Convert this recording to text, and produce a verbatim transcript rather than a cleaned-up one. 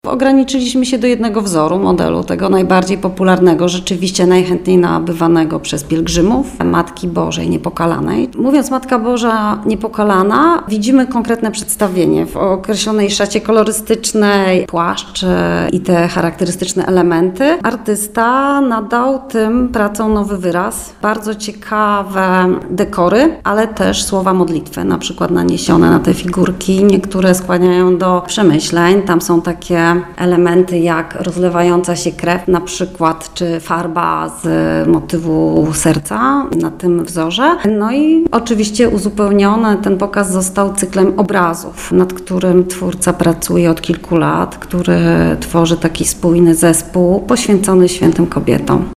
ograniczyliśmy się do jednego wzoru, modelu, tego najbardziej popularnego, rzeczywiście najchętniej nabywanego przez pielgrzymów, Matki Bożej Niepokalanej. Mówiąc Matka Boża Niepokalana, widzimy konkretne przedstawienie w określonej szacie kolorystycznej, płaszcz i te charakterystyczne elementy. Artysta nadał tym pracom nowy wyraz, bardzo ciekawe dekory, ale też słowa modlitwy, na przykład naniesione na te figurki. Niektóre skłaniają do przemyśleń. Tam są takie elementy jak rozlewająca się krew, na przykład, czy farba z motywu serca na tym wzorze. No i oczywiście uzupełniony ten pokaz został cyklem obrazów, nad którym twórca pracuje od kilku lat, który tworzy taki spójny zespół poświęcony świętym kobietom.